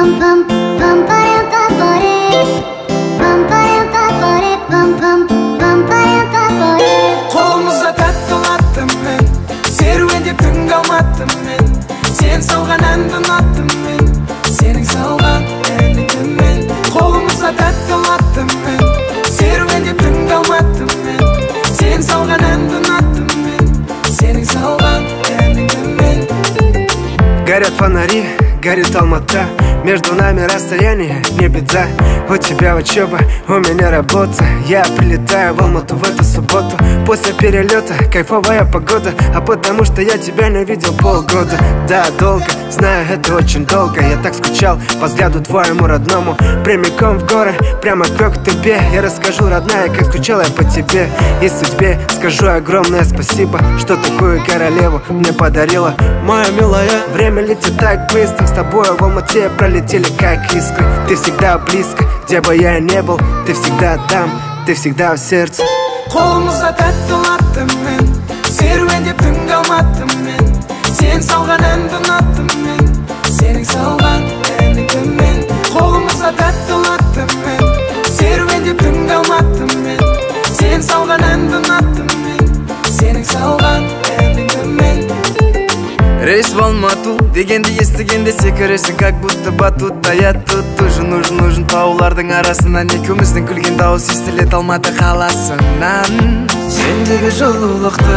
Қолымызда тәттілаттым мен, серуендеп түн қалматтым мен. Сен салған әнді ұнаттым мен, сенің салған әніңді мен. Қолымызда тәттілаттым мен, серуендеп түн қалматтым мен. Сен салған әнді ұнаттым мен, сенің салған әніңді мен. Горят фонари, горит Алмата. Между нами расстояние, не беда. У тебя учеба, у меня работа. Я прилетаю в Алмату в эту субботу. После перелета кайфовая погода. А потому что я тебя не видел полгода. Да, долго, знаю, это очень долго. Я так скучал по взгляду твоему родному. Прямиком в горы, прямо к тебе. Я расскажу, родная, как скучал я по тебе. И судьбе скажу огромное спасибо, что такую королеву мне подарила. Моя милая, время летит так быстро. С тобой в Алмате пролетели как искры. Ты всегда близко, где бы я ни был. Ты всегда там, ты всегда в сердце. Қолымызда тәттілаттым мен, серуендеп түн қалматтым мен. Сен салған әнді ұнаттым мен, сенің салған әніңді мен. Қолымызда тәттілаттым мен, серуендеп түн қалматтым мен. Сен салған әнді ұнаттым мен, сенің салған әніңді мен. Рейс в Алмату дегенді естігенде секіресің, как будто батутта. Я тут нужен таулардың арасынан. Екеуміздің күлген дауыс естілет Алматы қаласынан. Сендегі жылулықты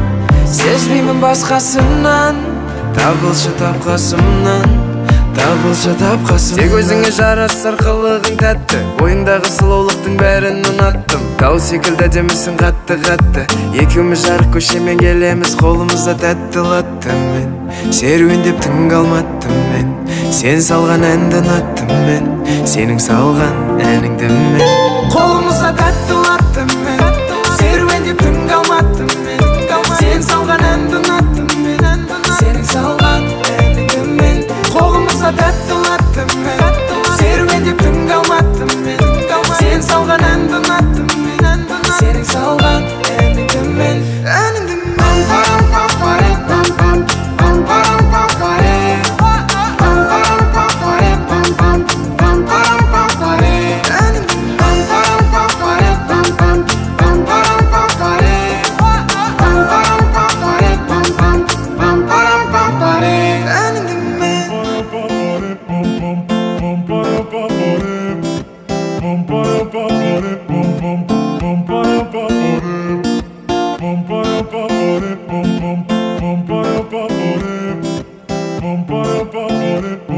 сезбеймін басқасынан. Табылшы тапқасымнан, табылшы тапқасымнан. Тек өзіңе жарасар қылығың тәтті, бойыңдағы сұлулықтың бәрін ұнаттым. Тау секілді демісің қатты. Екеуміз жарық көшемен келеміз, қолымызда тәттілаттым мен. Серуендеп түн қалматтым мен, сен салған әнді ұнаттым мен, сенің салған әніңді мен. Қолымызда тәттілаттым мен, серуендеп түн қалматтым мен. Сен салған әнді ұнаттым мен, сенің салған әніңді мен. Қолымызда тәттілаттым мен, серуендеп түн қалматтым мен. Сен салған әнді ұнаттым мен, сенің салған әніңді мен. Әніңді мен. Bum,